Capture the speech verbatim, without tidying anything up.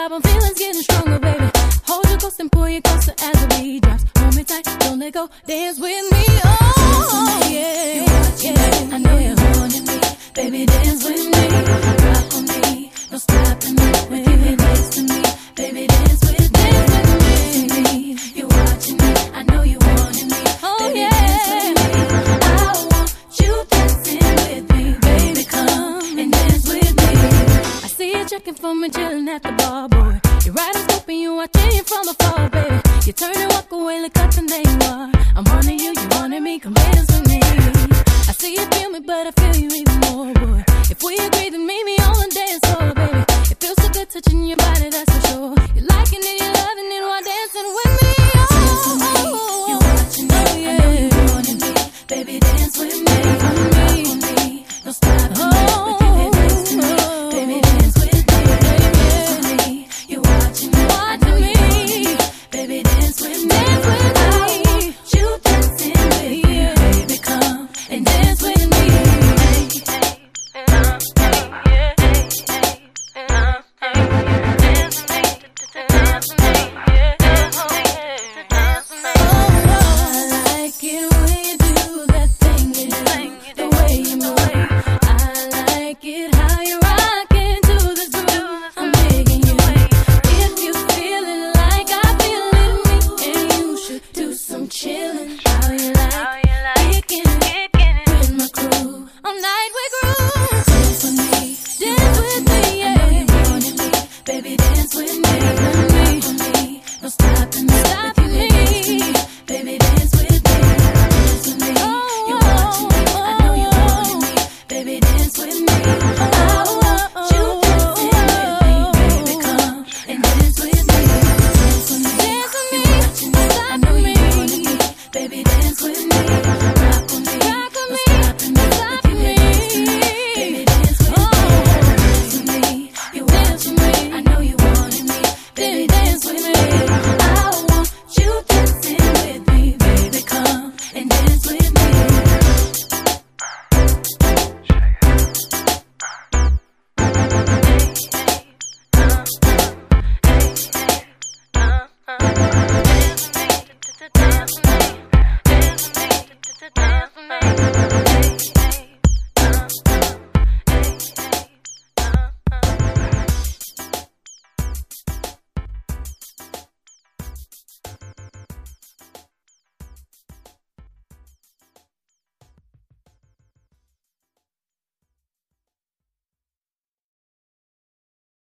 vibe, I'm feeling getting stronger, baby. Hold your close and pull you closer as the beat drops. Hold me tight, don't let go, dance with me. Oh, yeah, yeah. I know you're wanting me, baby, dance with me. Rock on me, no stopping me. When you get next to me, baby, dance with, dance with me. You're watching me, I know you wanting me, baby, dance with me. I want you dancing with me, baby, come and dance with me. I see you checking for me, chilling at the bar, boy. You're right, I'm scoping you, watching you from afar, baby. You turn and walk away, look up and there you are. I'm wanting you, you wanting me, come dance with me. I see you feel me, but I feel you even more, boy. If we agree, then meet me on the dance floor, baby.